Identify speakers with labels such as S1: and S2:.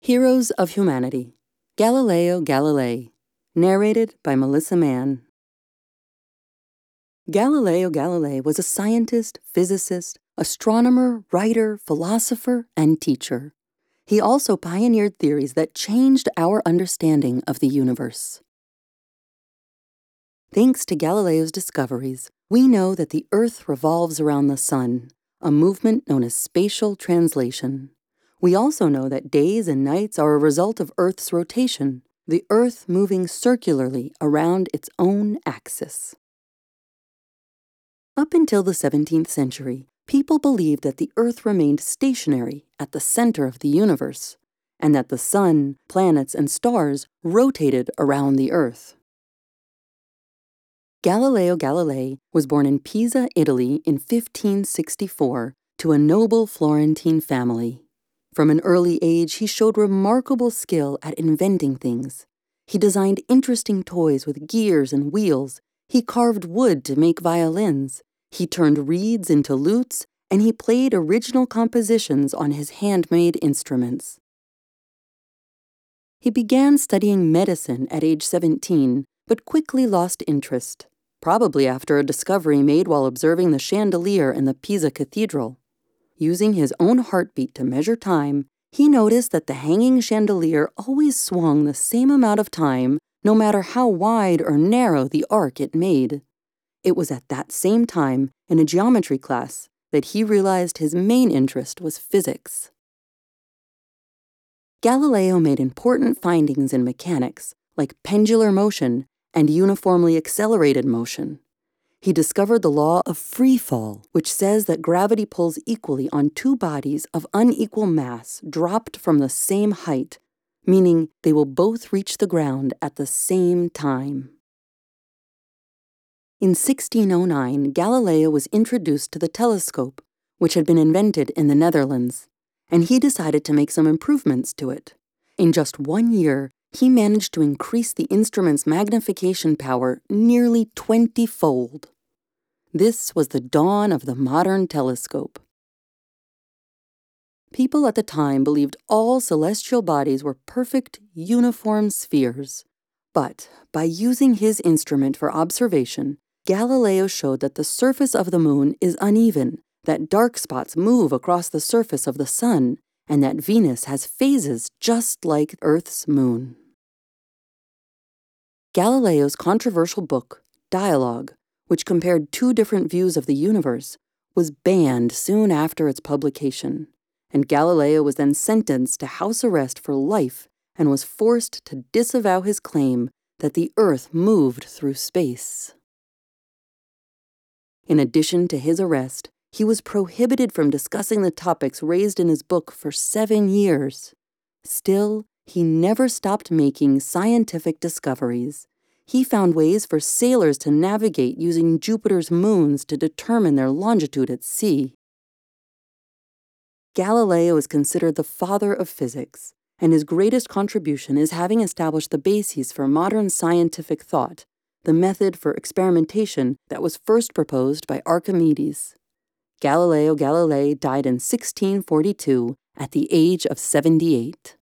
S1: Heroes of Humanity, Galileo Galilei, narrated by Melissa Mann. Galileo Galilei was a scientist, physicist, astronomer, writer, philosopher, and teacher. He also pioneered theories that changed our understanding of the universe. Thanks to Galileo's discoveries, we know that the Earth revolves around the Sun, a movement known as spatial translation. We also know that days and nights are a result of Earth's rotation, the Earth moving circularly around its own axis. Up until the 17th century, people believed that the Earth remained stationary at the center of the universe, and that the Sun, planets, and stars rotated around the Earth. Galileo Galilei was born in Pisa, Italy in 1564 to a noble Florentine family. From an early age, he showed remarkable skill at inventing things. He designed interesting toys with gears and wheels. He carved wood to make violins. He turned reeds into lutes, and he played original compositions on his handmade instruments. He began studying medicine at age 17, but quickly lost interest, probably after a discovery made while observing the chandelier in the Pisa Cathedral. Using his own heartbeat to measure time, he noticed that the hanging chandelier always swung the same amount of time, no matter how wide or narrow the arc it made. It was at that same time, in a geometry class, that he realized his main interest was physics. Galileo made important findings in mechanics, like pendular motion and uniformly accelerated motion. He discovered the law of free fall, which says that gravity pulls equally on two bodies of unequal mass dropped from the same height, meaning they will both reach the ground at the same time. In 1609, Galileo was introduced to the telescope, which had been invented in the Netherlands, and he decided to make some improvements to it. In just 1 year, he managed to increase the instrument's magnification power nearly 20-fold. This was the dawn of the modern telescope. People at the time believed all celestial bodies were perfect, uniform spheres. But by using his instrument for observation, Galileo showed that the surface of the moon is uneven, that dark spots move across the surface of the Sun, and that Venus has phases just like Earth's moon. Galileo's controversial book, Dialogue, which compared two different views of the universe, was banned soon after its publication, and Galileo was then sentenced to house arrest for life and was forced to disavow his claim that the Earth moved through space. In addition to his arrest, he was prohibited from discussing the topics raised in his book for 7 years. Still, he never stopped making scientific discoveries. He found ways for sailors to navigate using Jupiter's moons to determine their longitude at sea. Galileo is considered the father of physics, and his greatest contribution is having established the bases for modern scientific thought, the method for experimentation that was first proposed by Archimedes. Galileo Galilei died in 1642 at the age of 78.